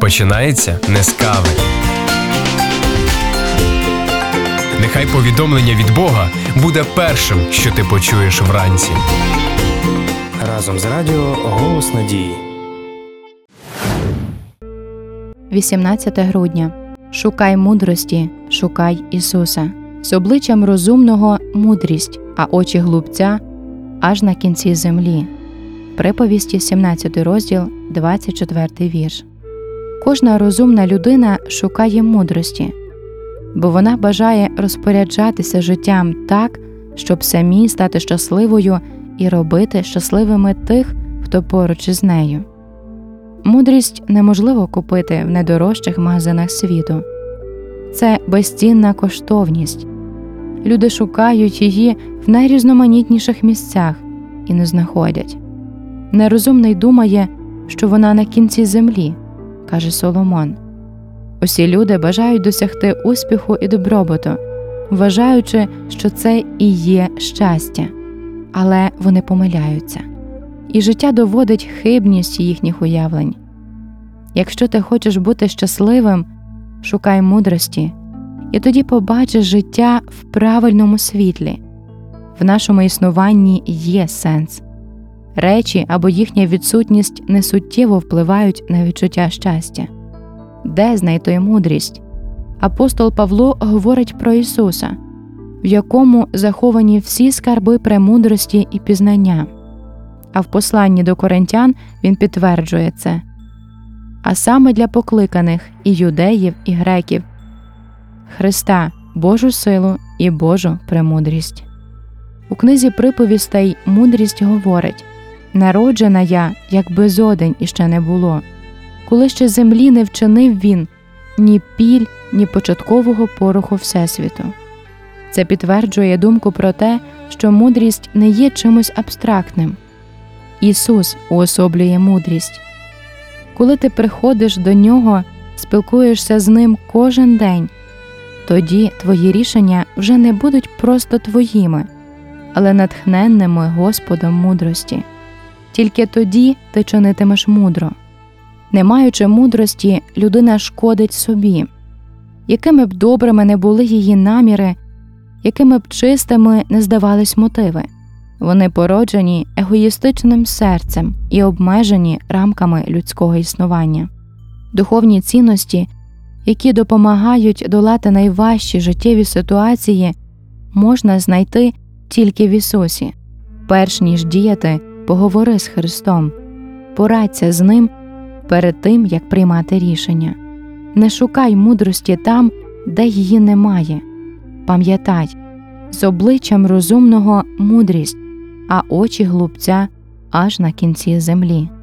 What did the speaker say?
починається не з кави. Нехай повідомлення від Бога буде першим, що ти почуєш вранці. Разом з радіо «Голос надії». 18 грудня. Шукай мудрості, шукай Ісуса. З обличчям розумного – мудрість, а очі глупця – аж на кінці землі. Приповісті, 17 розділ, 24 вірш. Кожна розумна людина шукає мудрості, бо вона бажає розпоряджатися життям так, щоб самій стати щасливою і робити щасливими тих, хто поруч із нею. Мудрість неможливо купити в найдорожчих магазинах світу. Це безцінна коштовність. Люди шукають її в найрізноманітніших місцях і не знаходять. Нерозумний думає, що вона на кінці землі, каже Соломон. Усі люди бажають досягти успіху і добробуту, вважаючи, що це і є щастя. Але вони помиляються. І життя доводить хибність їхніх уявлень. Якщо ти хочеш бути щасливим, шукай мудрості, і тоді побачиш життя в правильному світлі. В нашому існуванні є сенс. Речі або їхня відсутність несуттєво впливають на відчуття щастя. Де знайти мудрість? Апостол Павло говорить про Ісуса, в якому заховані всі скарби премудрості і пізнання. А в посланні до Коринтян він підтверджує це. А саме для покликаних і юдеїв, і греків Христа, Божу силу і Божу премудрість. У книзі приповістей мудрість говорить: «Народжена я, як безодень іще не було, коли ще землі не вчинив він ні піль, ні початкового пороху Всесвіту». Це підтверджує думку про те, що мудрість не є чимось абстрактним. Ісус уособлює мудрість. Коли ти приходиш до Нього, спілкуєшся з Ним кожен день, тоді твої рішення вже не будуть просто твоїми, але натхненними Господом мудрості. Тільки тоді ти чинитимеш мудро. Не маючи мудрості, людина шкодить собі. Якими б добрими не були її наміри, якими б чистими не здавались мотиви, вони породжені егоїстичним серцем і обмежені рамками людського існування. Духовні цінності, які допомагають долати найважчі життєві ситуації, можна знайти тільки в Ісусі. Перш ніж діяти, поговори з Христом, порадься з Ним перед тим, як приймати рішення. Не шукай мудрості там, де її немає. Пам'ятай, з обличчям розумного – мудрість, а очі глупця аж на кінці землі.